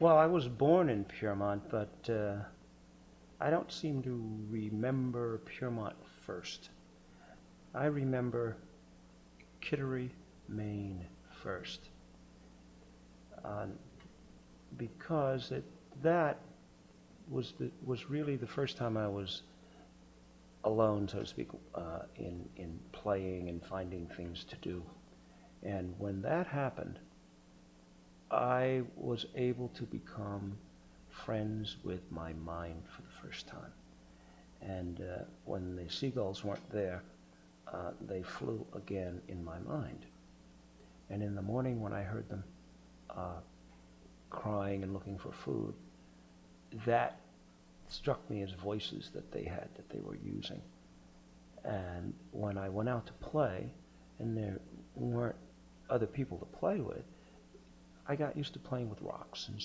Well, I was born in Piermont, but I don't seem to remember Piermont first. I remember Kittery, Maine first, uh, because that was really the first time I was alone, so to speak, in playing and finding things to do. And when that happened, I was able to become friends with my mind for the first time. And when the seagulls weren't there, they flew again in my mind. And in the morning when I heard them uh, crying and looking for food, that struck me as voices that they had, that they were using. And when I went out to play, and there weren't other people to play with, I got used to playing with rocks and